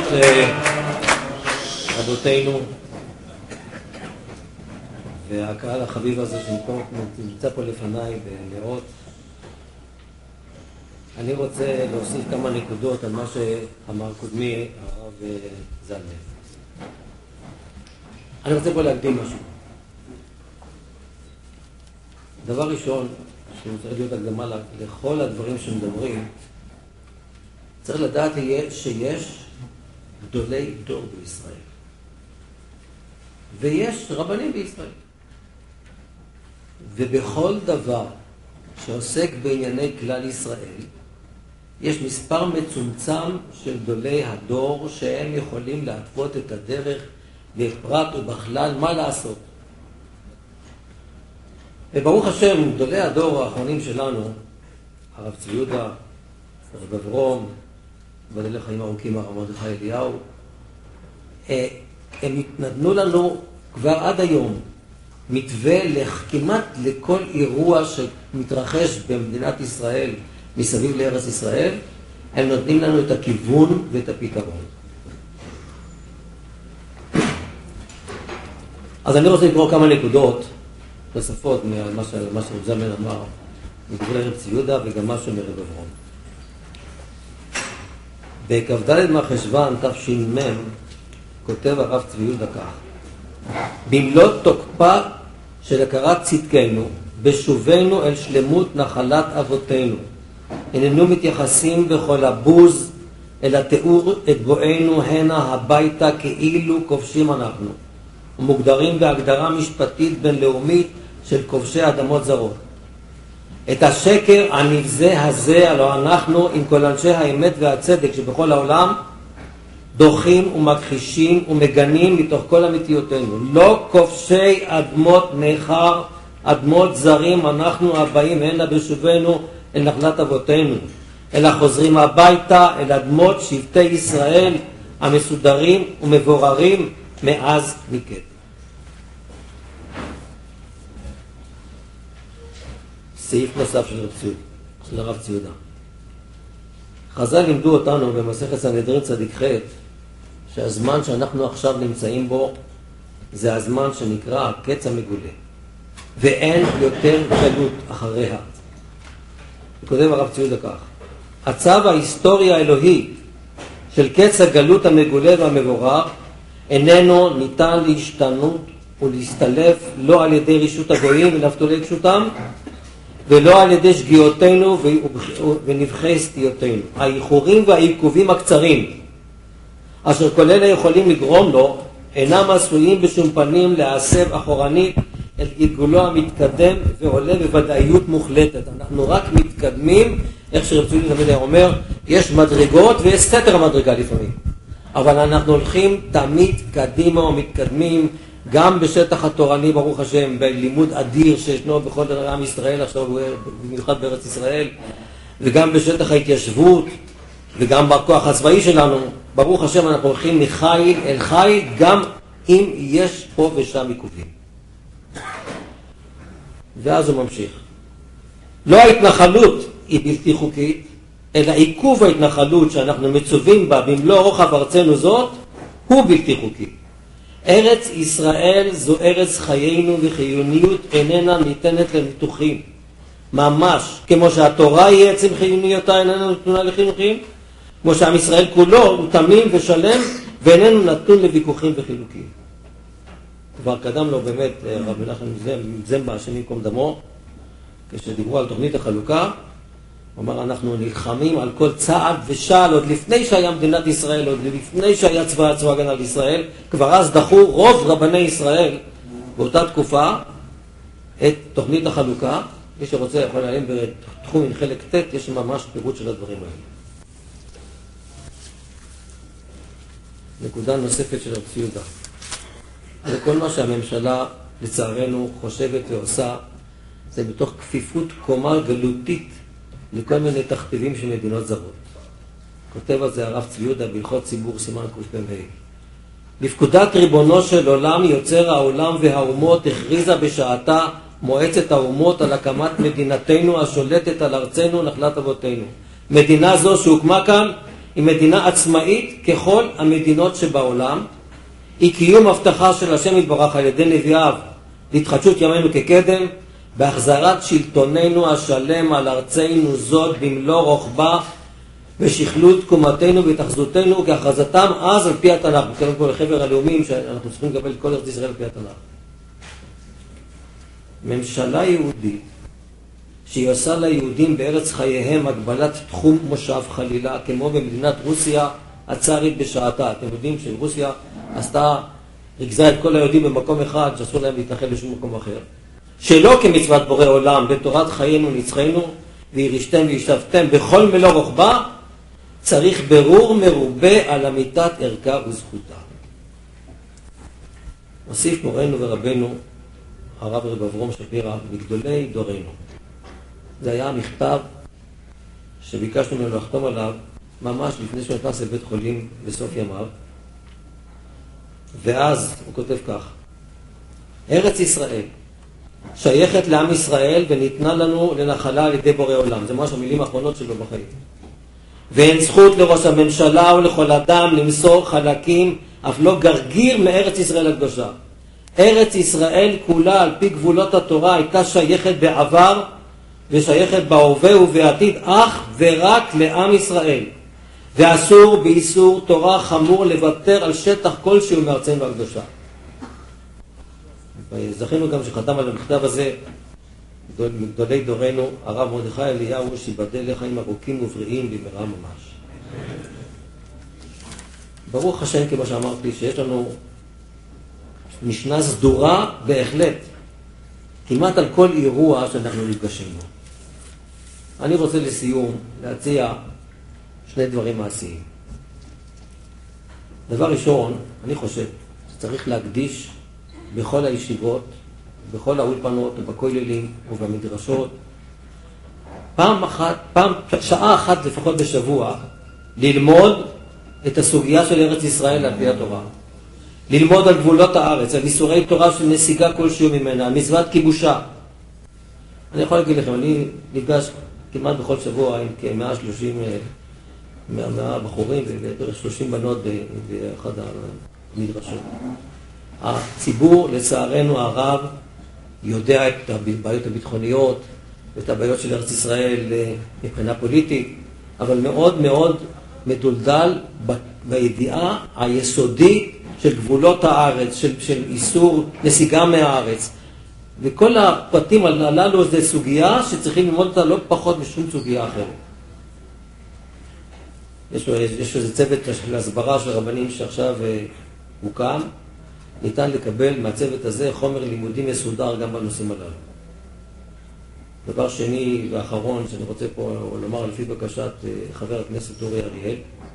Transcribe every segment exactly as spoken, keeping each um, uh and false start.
רבותינו והקהל החביב הזה שנמצא פה לפניי בנאות. אני רוצה להוסיף כמה נקודות על מה שאמר קודמי הרב זלמן. אני רוצה פה להקדים משהו. דבר ראשון, שצריך להיות הקדמה לכל הדברים שמדברים, צריך לדעת שיש גדולי דור בישראל. ויש רבנים בישראל. ובכל דבר שעוסק בענייני כלל ישראל, יש מספר מצומצם של גדולי הדור שהם יכולים להתוות את הדרך בפרט ובכלל מה לעשות. וברוך השם, גדולי הדור האחרונים שלנו, הרב צבי יהודה, הרב אברום, בדל לחיים ארוכים הרב מרדכי אליהו, הם התנדנו לנו כבר עד היום מתווה כמעט לכל אירוע שמתרחש במדינת ישראל מסביב לארץ ישראל. הם נותנים לנו את הכיוון ואת הפתרון. אז אני רוצה לקרוא כמה נקודות נוספות ממה שרב זלמן אמר מדברי הרב צבי יהודה וגם משהו מרב אברום. בכ"ד מחשוון תש"מ כותב הרב צבי יהודה כך: במלוא תוקפה של הכרת צדקנו בשובנו אל שלמות נחלת אבותינו, איננו מתייחסים בכל הבוז אל התיאור את בואנו הנה הביתה כאילו כובשים אנחנו, ומוגדרים בהגדרה משפטית בינלאומית של כובשי אדמות זרות. את השקר הנבזה הזה הלא אנחנו עם כל אנשי האמת והצדק שבכל העולם דוחים ומכחישים ומגנים מתוך כל אמיתיותינו. לא כובשי אדמות נחר, אדמות זרים אנחנו הבאים הנה בשובנו אל נחלת אבותינו, אלא חוזרים הביתה אל אדמות שבטי ישראל המסודרים ומבוררים מאז מקדם. סעיף נוסף של הרב צבי יהודה. חז"ל לימדו אותנו במסכת סנהדרין צדיק ח' שהזמן שאנחנו עכשיו נמצאים בו זה הזמן שנקרא הקץ המגולה, ואין יותר גלות אחריה. כותב הרב צבי יהודה כך: הצו ההיסטורי האלוהי של קץ הגלות המגולה והמבורר איננו ניתן להשתנות ולהסתלף לא על ידי רשות הגויים ונפתולי קשותם, ולא על ידי שגיאותינו ונבחי סטיותינו. האיחורים והעיכובים הקצרים אשר כל אלה יכולים לגרום לו אינם עשויים בשום פנים להסב אחורנית אל גלגולו המתקדם ועולה בוודאיות מוחלטת. אנחנו רק מתקדמים, איך שרב צבי יהודה אומר, יש מדרגות ויש סתר המדרגה לפעמים, אבל אנחנו הולכים תמיד קדימה ומתקדמים, גם בשטח התורני ברוך השם, בלימוד אדיר שישנו בכל עם ישראל עכשיו, במיוחד בארץ ישראל, וגם בשטח ההתיישבות וגם בכוח הצבאי שלנו, ברוך השם אנחנו הולכים מחיל אל חיל, גם אם יש פה ושם עיכובים. ואז הוא ממשיך: לא ההתנחלות היא בלתי חוקית, אלא עיכוב ההתנחלות שאנחנו מצווים בה במלוא רוחב ארצנו זאת הוא בלתי חוקי. ארץ ישראל זו ארץ חיינו, וחיוניות איננה ניתנת לניתוחים. ממש כמו שהתורה היא עצם חיוניותה איננה נתונה לחינוכים, כמו שעם ישראל כולו הוא תמים ושלם ואיננו נתון לוויכוחים וחילוקים. כבר קדם לו באמת רב מנחם זמבה השם ייקום דמו, כשדיברו על תוכנית החלוקה, הוא אמר אנחנו נלחמים על כל צעד ושעל, עוד לפני שהיה מדינת ישראל, עוד לפני שהיה צבא צבא הגנה לישראל, כבר אז דחו רוב רבני ישראל באותה תקופה את תוכנית החלוקה. מי שרוצה יכול לעיין בתחום עם חלק ט', יש ממש פירוט של הדברים האלה. נקודה נוספת של רב צבי יהודה, זה כל מה שהממשלה לצערנו חושבת ועושה, זה בתוך כפיפות קומה גלותית לכל מיני תכתיבים של מדינות זרות. כותב על זה הרב צבי יהודה בהלכות ציבור סימן קפ"ה: בפקודת ריבונו של עולם יוצר העולם והאומות הכריזה בשעתה מועצת האומות על הקמת מדינתנו השולטת על ארצנו נחלת אבותינו. מדינה זו שהוקמה כאן היא מדינה עצמאית ככל המדינות שבעולם, היא קיום הבטחה של השם יתברך על ידי נביאיו להתחדשות ימינו כקדם, בהחזרת שלטוננו השלם על ארצנו זאת במלוא רוחבה, ושכלול תקומתנו והתאחזותנו כהכרזתם אז על פי התנ"ך. מתכוון פה לחבר הלאומים שאנחנו צריכים לקבל את כל ארץ ישראל על פי התנ"ך. ממשלה יהודית שהיא עושה ליהודים בארץ חייהם הגבלת תחום מושב חלילה, כמו במדינת רוסיה הצארית בשעתה. אתם יודעים שרוסיה עשתה, ריכזה את כל היהודים במקום אחד, שאסור להם להתנחל בשום מקום אחר. שלא כמצוות בורא עולם, בתורת חיינו נצחנו, וירשתם וישבתם בכל מלוא רוחבה, צריך ברור מרובה על אמיתת ערכה וזכותה. הוסיף מורנו ורבנו, הרב רב אברום שפירא, מגדולי דורנו. זה היה המכתב שביקשנו ממנו לחתום עליו, ממש לפני שהוא נכנס לבית חולים בסוף ימיו. ואז הוא כותב כך: ארץ ישראל שייכת לעם ישראל וניתנה לנו לנחלה על ידי בורא עולם. זה ממש המילים האחרונות שלו בחיים. ואין זכות לראש הממשלה ולכל אדם למסור חלקים, אף לא גרגיר מארץ ישראל הקדושה. ארץ ישראל כולה על פי גבולות התורה הייתה שייכת בעבר ושייכת בהווה ובעתיד אך ורק לעם ישראל. ואסור באיסור תורה חמור לוותר על שטח כלשהו מארצנו הקדושה. זכינו גם שחתם על המכתב הזה מגדולי דורנו, הרב מרדכי אליהו, שיבדל לחיים ארוכים ובריאים במהרה ממש. ברוך השם, כמו שאמרתי, שיש לנו משנה סדורה בהחלט כמעט על כל אירוע שאנחנו נפגשים בו. אני רוצה לסיום להציע שני דברים מעשיים. דבר ראשון, אני חושב שצריך להקדיש בכל הישיבות, בכל האולפנות ובכוללים ובמדרשות, פעם אחת, פעם, שעה אחת לפחות בשבוע, ללמוד את הסוגיה של ארץ ישראל על פי התורה. ללמוד על גבולות הארץ, על איסורי תורה של נסיגה כלשהו ממנה, על מצוות כיבושה. אני יכול להגיד לכם, אני נפגש כמעט בכל שבוע עם כ-מאה ושלושים בחורים ו-שלושים בנות באחד המדרשות. הציבור, לצערנו הרב, יודע את הבעיות הביטחוניות ואת הבעיות של ארץ ישראל מבחינה פוליטית, אבל מאוד מאוד מדולדל בידיעה היסודית של גבולות הארץ, של, של איסור נסיגה מהארץ. וכל הפרטים הללו זה סוגיה שצריכים ללמוד אותה לא פחות משום סוגיה אחרת. יש, יש איזה צוות של הסברה של רבנים שעכשיו הוקם, ניתן לקבל מהצוות הזה חומר לימודי מסודר גם בנושאים הללו. דבר שני ואחרון שאני רוצה פה לומר לפי בקשת חבר הכנסת אורי אריאל,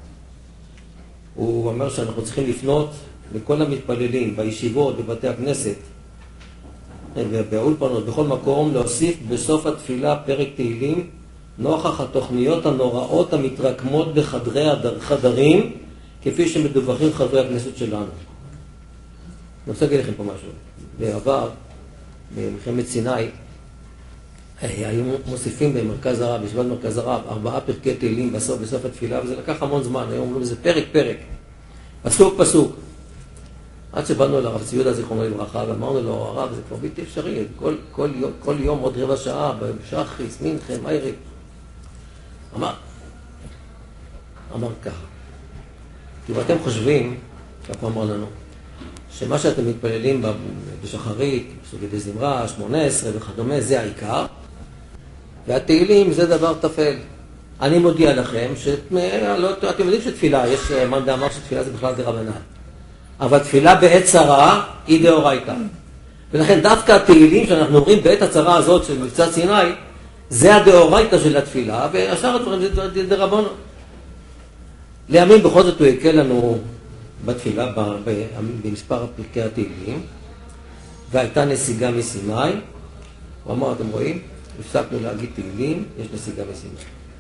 הוא אומר שאנחנו צריכים לפנות לכל המתפללים בישיבות, בבתי הכנסת ובאולפנות, בכל מקום, להוסיף בסוף התפילה פרק תהילים נוכח התוכניות הנוראות המתרקמות בחדרי החדרים כפי שמדווחים חברי הכנסת שלנו. אני רוצה להגיד לכם פה משהו. בעבר, במלחמת סיני, היו מוסיפים במרכז הרב, בישיבת מרכז הרב, ארבעה פרקי תהילים בסוף, בסוף התפילה, וזה לקח המון זמן. היום אומרים לזה פרק פרק, פסוק פסוק. עד שבאנו לרב ציודה זיכרונו לברכה, ואמרנו לו, הרב, זה כבר בלתי אפשרי, כל, כל, יום, כל יום עוד רבע שעה, בשחריס, מנחם, ערב. אמר, אמר ככה, כי אתם חושבים, ככה אמר לנו, שמה שאתם מתפללים בשחרית, בסוגי זמרה, שמונה עשרה וכדומה, זה העיקר, והתהילים זה דבר תפל. אני מודיע לכם, שאתם יודעים שתפילה, יש מאן דאמר שתפילה זה בכלל דרבנן. אבל תפילה בעת צרה היא דאורייתא. ולכן דווקא התהילים שאנחנו אומרים בעת הצרה הזאת של מבצע סיני, זה הדאורייתא של התפילה, והשאר הדברים זה דרבנן. לימים בכל זאת הוא יקל לנו בתפילה במספר פרקי התהילים, והייתה נסיגה מסיני. הוא אמר, אתם רואים? הפסקנו להגיד תהילים, יש נסיגה מסיני.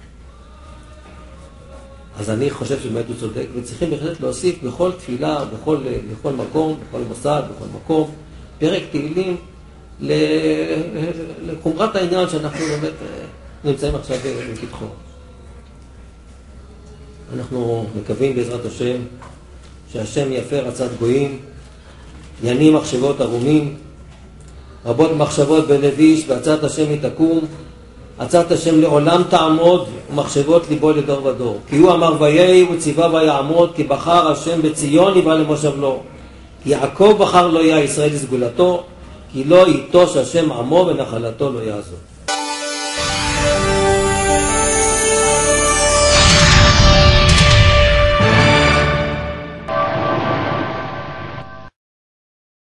אז אני חושב שבאמת הוא צודק, וצריכים בהחלט להוסיף בכל תפילה, בכל, בכל מקום, בכל מוסד, בכל מקום, פרק תהילים לחומרת העניין שאנחנו באמת נמצאים עכשיו בפתחו. אנחנו מקווים בעזרת השם שהשם יפה רצת גויים, ינים מחשבות ערומים, רבות מחשבות בלב איש, ועצת השם היא תקום, עצת השם לעולם תעמוד, ומחשבות ליבו לדור ודור. כי הוא אמר ויהי וציווה ויעמוד, כי בחר השם בציון יבא למושב לו. כי יעקב בחר לא יהיה ישראל לסגולתו, כי לא ייטוש השם עמו ונחלתו לא יעזוב.